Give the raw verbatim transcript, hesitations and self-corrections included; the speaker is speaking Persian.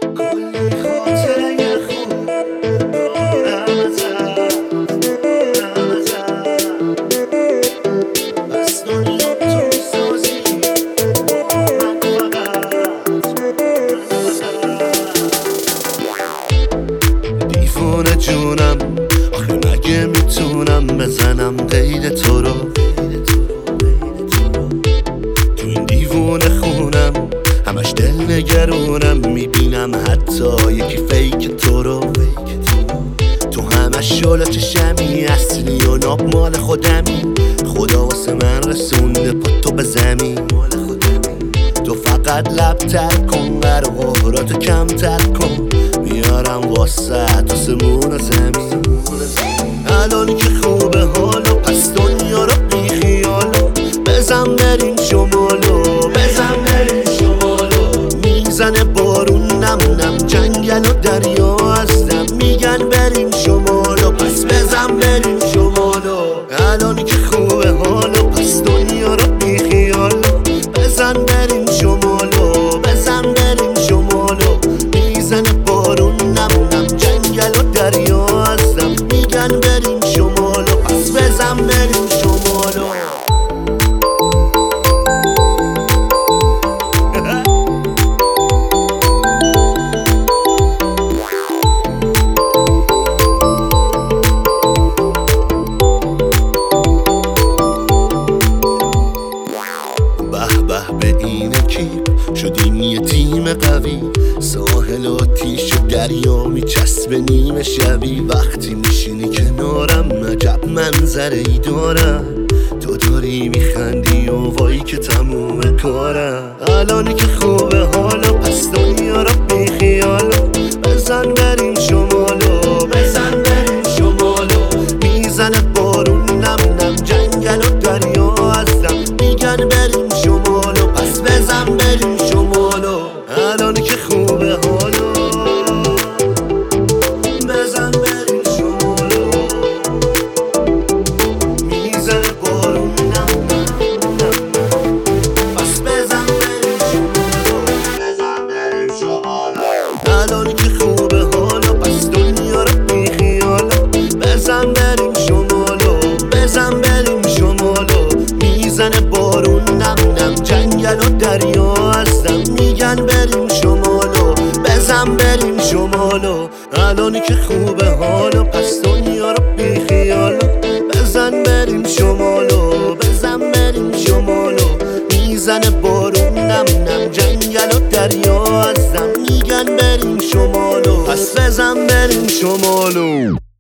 کلی خاطره خوب دارم ازت، دارم ازت. بس دنیا تو سازی با من فقط، دیوونه جونم. آخه مگه میتونم بزنم قید تو رو؟ تو این دیوونه خونم همش دل نگرونم، میبینم حتی یکی فیک تو رو. تو همش شلو چشمی، اصلی و ناب مال خودمی. خدا واسه من رسونده پا تو به زمین. تو فقط لب تر کن، قراراتو کمتر کن، میارم واسه تو سمون و زمین. الان که خوبه حالو، پس دنیا رو بی خیالو. بزن بریم شمالو، بزن بریم شمالو. میزنه بارون نم نم، جنگل و دریا هستم. میگن بریم شمالو، پس بزن بریم شمالو. الان که خوبه حالو، پس دنیا رو بی خیالو. بزن بریم شمالو، بزن بریم شمالو. میزنه بارون نم نم، جنگل و دریا هستم. میگن بریم شمالو، پس بزن بریم شمالو. به این اکیپ شدیم یه تیم قوی، ساحل آتیش و دریا میچسبه نیمه شبی. وقتی میشینی کنارم عجب منظره ای دارم، تو داری میخندی و وایی که تموم کارم. الان که خوبه حالا، پس دنیا رو بی خیالو. بزن بریم شمالو، بزن بریم شمالو. میزنه بارون نم نم، جنگل و دریا هستم. میگن بریم شمالو، پس بزن بریم شمالو. الان که خوبه حالو، بزن بریم شمالو. میزنه بارون نم نم نم، پس بزن بریم شمالو، بزن بریم شمالو. الان که خوبه حالو، پس دنیا رو بی خیالو. بزن بریم شمالو، بزن بریم شمالو. میزنه بارون نم نم، جنگل و دریا هستم. میگن بریم شمالو، بزن بریم شمالو. الان که خوبه حالو، پس دنیا رو بی خیالو. بزن بریم شمالو، بزن بریم شمالو. میزنه بارون نم نم، جنگل و دریا هستم. میگن بریم شمالو، پس بزن بریم شمالو.